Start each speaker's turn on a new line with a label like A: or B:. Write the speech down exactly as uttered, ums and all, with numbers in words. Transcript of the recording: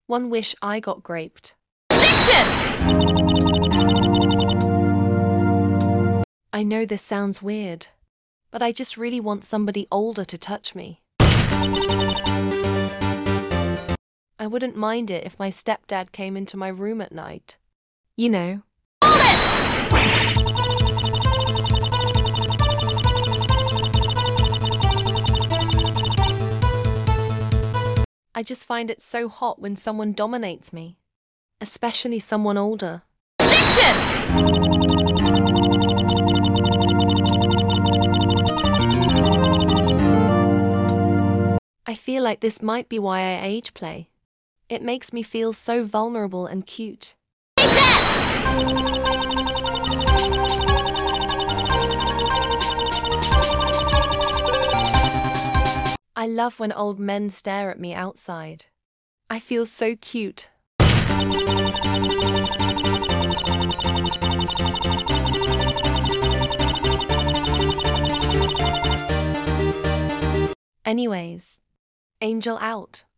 A: One wish I got graped.
B: Addiction!
A: I know this sounds weird, but I just really want somebody older to touch me. I wouldn't mind it if my stepdad came into my room at night. You know.
B: Hold it!
A: I just find it so hot when someone dominates me, especially someone older.
B: Addiction!
A: I feel like this might be why I age play. It makes me feel so vulnerable and cute.
B: Take that!
A: I love when old men stare at me outside. I feel so cute. Anyways, Angel out.